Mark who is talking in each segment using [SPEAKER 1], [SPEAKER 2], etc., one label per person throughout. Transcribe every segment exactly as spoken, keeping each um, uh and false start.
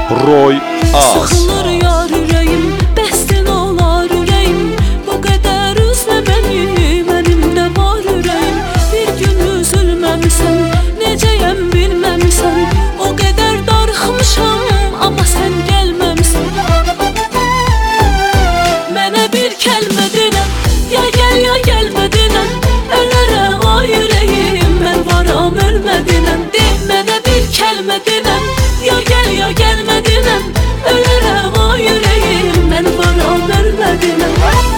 [SPEAKER 1] Roy Az.
[SPEAKER 2] Sıxılır yar ürəyim, bəstin olar ürəyim. Bu qədər üzlə məni, mənim də var ürəyim. Bir gün üzülməmisən, necəyəm bilməmisən. O qədər darıxmışam, amma sən gəlməmisən. Mənə bir kəlmə denən, ya gəl ya gəlmə denən. Ölərəm ay ürəyim, mən varam ölmədinən. De mənə bir kəlmə denən, ya gəl ya gəlmə denən. Ölərəm ay ürəyim, mən varam ölmədinən.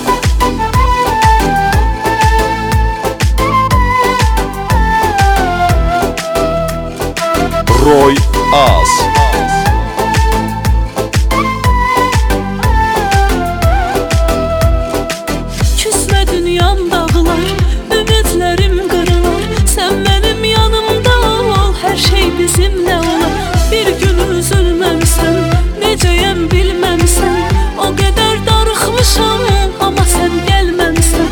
[SPEAKER 1] Roy Az.
[SPEAKER 2] Küsmə dünyam dağılar, ümidlərim qırılar. Sən mənim yanımda ol, hər şey bizimlə olar. Bir gün üzülməmisən, necəyəm bilməmisən. O qədər darıxmışam, amma sən gəlməmisən.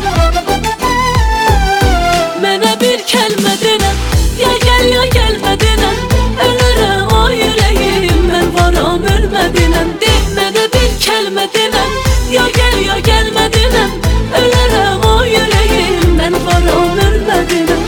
[SPEAKER 2] Mənə bir kəlmə denən, ya gəl ya gəlmə denən. Ölərəm ay ürəyim, mən varam ölmədinən. De mənə bir kəlmə denən, ya gəl ya gəlmə denən. Ölərəm ay ürəyim, mən varam ölmədinən.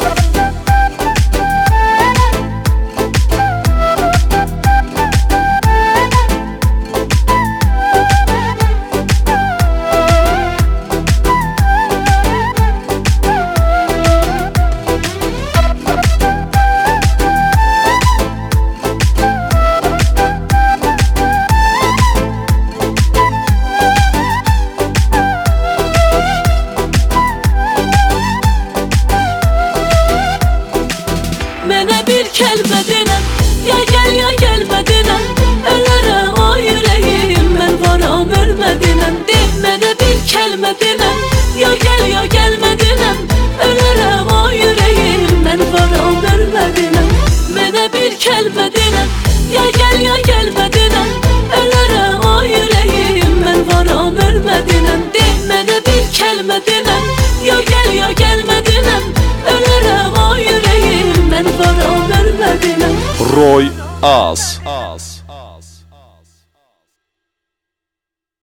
[SPEAKER 2] Mənə bir kəlmə denən, ya gəl ya gəlmə denən. Ölərəm ay ürəyim, mən varam ölmədinən. De mənə bir kəlmə denən, ya gəl ya gəlmə denən. Ölərəm ay ürəyim, mən varam ölmədinən. Mənə bir kəlmə denən, ya gəl ya gəlmə denən. Ölərəm ay ürəyim, mən varam ölmədinən. De mənə bir kəlmə denən, ya gəl ya gəlmə denən. Ölərəm ay ürəyim, mən varam ölmədinən.
[SPEAKER 1] Roy Az.